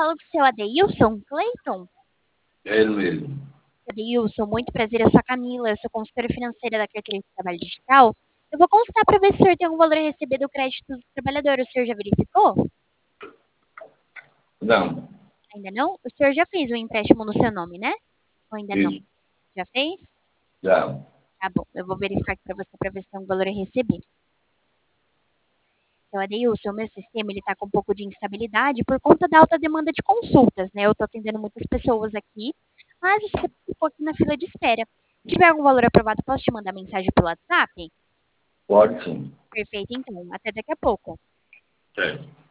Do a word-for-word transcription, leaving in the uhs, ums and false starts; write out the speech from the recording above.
falo com o seu Adeilson Clayton. É ele mesmo. Adeilson, muito prazer, eu sou a Camila, eu sou consultora financeira da Carteira de Trabalho Digital. Eu vou constar para ver se o senhor tem algum valor a receber do crédito do trabalhador. O senhor já verificou? Não, Ainda não? O senhor já fez um empréstimo no seu nome, né? Ou ainda não? isso, Já fez? já. Tá bom, eu vou verificar aqui para você para ver se tem um valor a receber. Então, Adeilson, o meu sistema ele tá com um pouco de instabilidade por conta da alta demanda de consultas, né? Eu tô atendendo muitas pessoas aqui, mas você ficou aqui na fila de espera. Se tiver algum valor aprovado, posso te mandar mensagem pelo WhatsApp? Pode sim. Perfeito, então. Até daqui a pouco. Certo.